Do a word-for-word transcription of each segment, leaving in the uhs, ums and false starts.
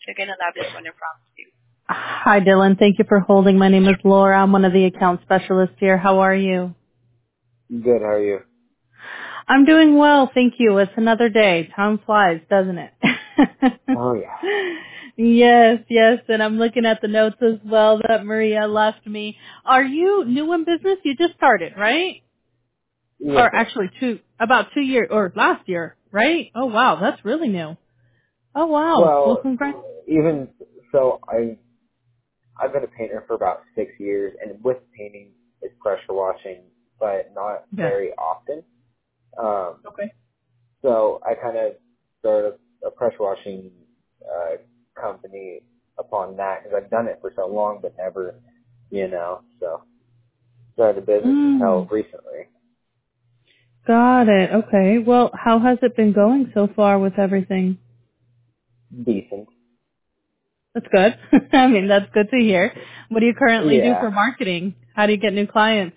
again, and that is when it prompts you. Hi, Dylan. Thank you for holding. My name is Laura. I'm one of the account specialists here. How are you? Good, how are you? I'm doing well, thank you. It's another day. Time flies, doesn't it? Oh yeah. Yes, yes. And I'm looking at the notes as well that Maria left me. Are you new in business? You just started, right? Yes, Or ma'am. actually two, about two years, or last year, right? Oh wow, that's really new. Oh wow. Well, Well, congrats. even so, I I've been a painter for about six years, and with painting, it's pressure washing, but not Yeah. very often. Um, Okay. so I kind of started a, a pressure washing uh, company upon that because I've done it for so long, but never, you know. So started a business until Mm, recently. got it. Okay. Well, how has it been going so far with everything? Decent. That's good. I mean, that's good to hear. What do you currently do Yeah. for marketing? How do you get new clients?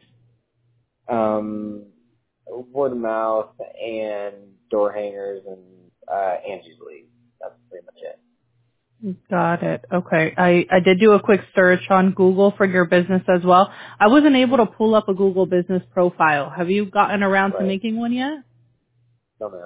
Um, word of mouth and door hangers and uh, Angie's League. That's pretty much it. Got it. Okay. I, I did do a quick search on Google for your business as well. I wasn't able to pull up a Google business profile. Have you gotten around to Right. making one yet? No, ma'am.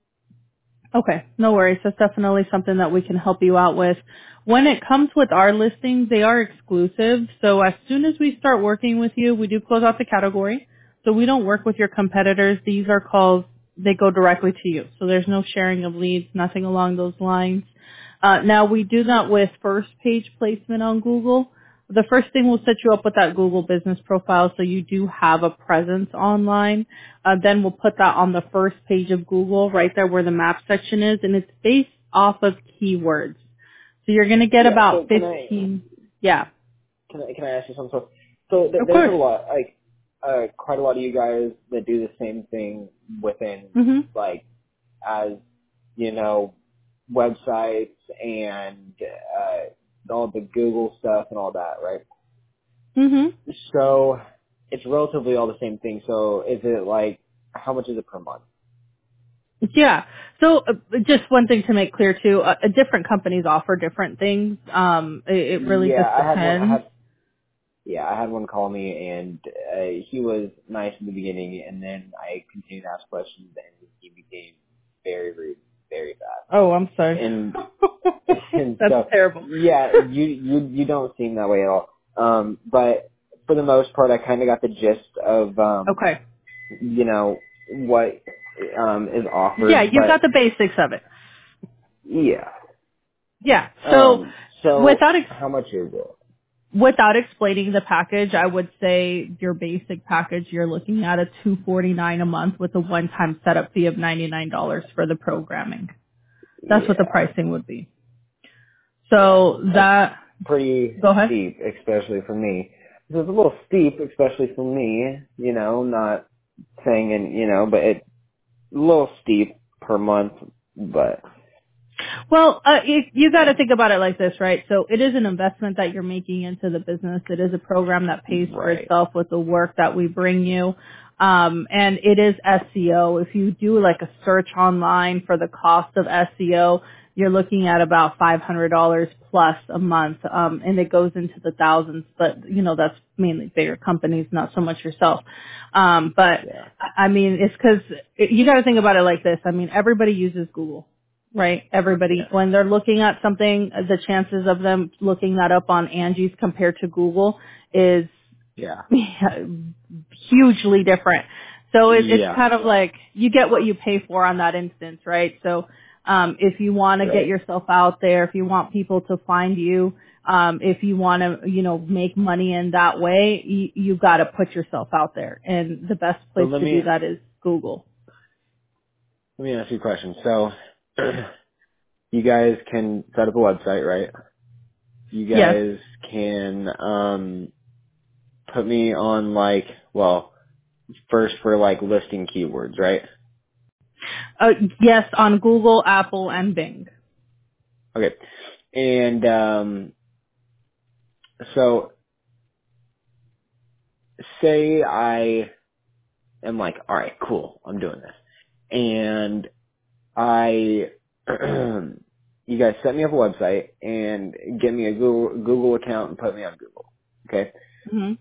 Okay, no worries. That's definitely something that we can help you out with. When it comes with our listings, they are exclusive. So as soon as we start working with you, we do close out the category. So we don't work with your competitors. These are calls, they go directly to you. So there's no sharing of leads, nothing along those lines. Uh, now we do that with first page placement on Google. The first thing we'll set you up with that Google business profile so you do have a presence online. Uh, then we'll put that on the first page of Google right there where the map section is, and it's based off of keywords. So you're going to get Yeah. So about can I fifteen. Yeah, can I can I ask you something? So, so th- of there's a course. lot like uh, quite a lot of you guys that do the same thing within Mhm. like as you know websites and uh, all the Google stuff and all that, right? Mhm. So it's relatively all the same thing. So is it like how much is it per month? Yeah. So uh, just one thing to make clear too, uh, uh, different companies offer different things. Um, it, it really Yeah, just I had one. I depends. had yeah, I had one call me, and uh, he was nice in the beginning, and then I continued to ask questions, and he became very rude, very fast, Oh, I'm sorry. and and That's so terrible. yeah, you you you don't seem that way at all. Um, but for the most part, I kind of got the gist of um, Okay. you know what um is Yeah, offered, you got but the basics of it. yeah. Yeah. So Um, so without ex- how much is it? without explaining the package, I would say your basic package you're looking at a two forty-nine a month with a one-time setup fee of ninety-nine dollars for the programming. That's what the Yeah, pricing would be. yeah, So that's that pretty go ahead. steep, especially for me. It's a little steep, especially for me. You know, not saying and you know, but it's a little steep per month. But Well, uh, you, you got to think about it like this, right? So it is an investment that you're making into the business. It is a program that pays for right, itself with the work that we bring you. Um, and it is S E O. If you do like a search online for the cost of S E O, you're looking at about five hundred dollars plus a month. Um, and it goes into the thousands, but you know, that's mainly bigger companies, not so much yourself. Um, but yeah, I I mean, it's cause you got to think about it like this. I mean, everybody uses Google. Right. Everybody, yeah, when they're looking at something, the chances of them looking that up on Angie's compared to Google is yeah, hugely different. So it, it's yeah, kind of like you get what you pay for on that instance, right? So um, if you want to get right. yourself out there, if you want people to find you, um, if you want to, you know, make money in that way, you, you've got to put yourself out there. And the best So place let to do me that is Google. let me ask you a question. So you guys can set up a website, right? You Yes. guys can um put me on like well first for like listing keywords, right? Uh, yes, on Google, Apple, and Bing. Okay. And um so say I am like, all right, cool, I'm doing this. And I you you guys set me up a website and get me a Google, Google account and put me on Google. Okay. Mhm.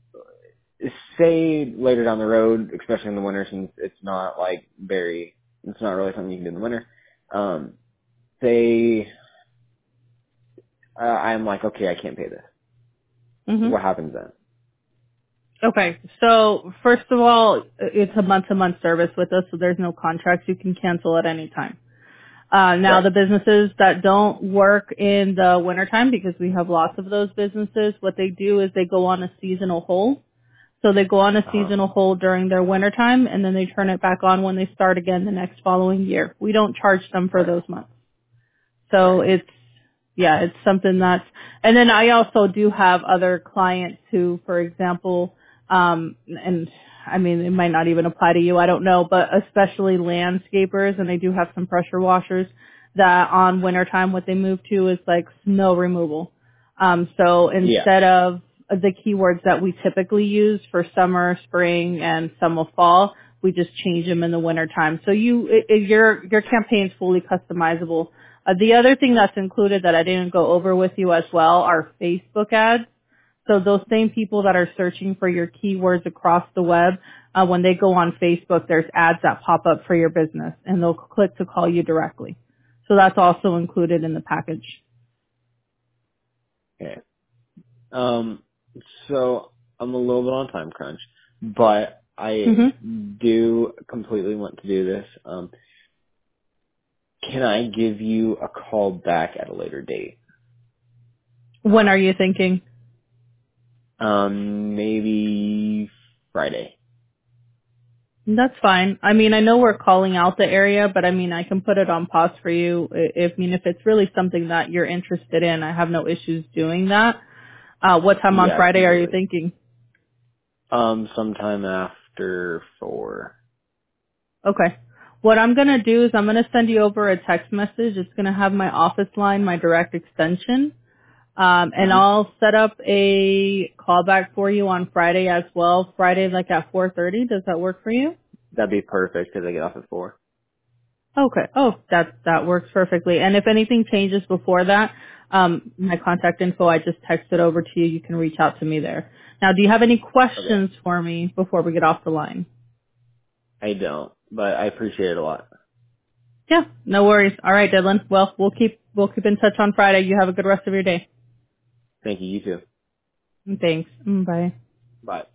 Say later down the road, especially in the winter, since it's not like very, it's not really something you can do in the winter. Um, say uh, I'm like, okay, I can't pay this. Mhm. What happens then? Okay. So first of all, it's a month-to-month service with us, so there's no contracts. You can cancel at any time. Uh, now Right. the businesses that don't work in the wintertime, because we have lots of those businesses, what they do is they go on a seasonal hold. So they go on a Uh huh. seasonal hold during their wintertime, and then they turn it back on when they start again the next following year. We don't charge them for Right. those months. So Right. it's, yeah, it's something that's, and then I also do have other clients who, for example, um, and I mean, it might not even apply to you, I don't know, but especially landscapers, and they do have some pressure washers that on wintertime what they move to is like snow removal. Um, so Yeah. instead of the keywords that we typically use for summer, spring, and some of fall, we just change them in the wintertime. So you, it, it, your, your campaign's fully customizable. Uh, the other thing that's included that I didn't go over with you as well are Facebook ads. So those same people that are searching for your keywords across the web, uh, when they go on Facebook, there's ads that pop up for your business, and they'll click to call you directly. So that's also included in the package. Okay. Um, so I'm a little bit on time crunch, but I hmm do completely want to do this. Um, can I give you a call back at a later date? When are you thinking? Um, maybe Friday. That's fine. I mean, I know we're calling out the area, but I mean, I can put it on pause for you. I If, I mean, if it's really something that you're interested in, I have no issues doing that. Uh, what time on Yeah, Friday are you completely. thinking? Um, sometime after four. Okay. What I'm going to do is I'm going to send you over a text message. It's going to have my office line, my direct extension. Um, and Mm-hmm. I'll set up a callback for you on Friday as well. Friday, like at four thirty. Does that work for you? That'd be perfect because I get off at four. Okay. Oh, that that works perfectly. And if anything changes before that, um, my contact info I just texted over to you. You can reach out to me there. Now, do you have any Okay. questions for me before we get off the line? I don't, but I appreciate it a lot. Yeah, no worries. All right, Dylan. Well, we'll keep we'll keep in touch on Friday. You have a good rest of your day. Thank you. You too. Thanks. Mm, Bye. Bye.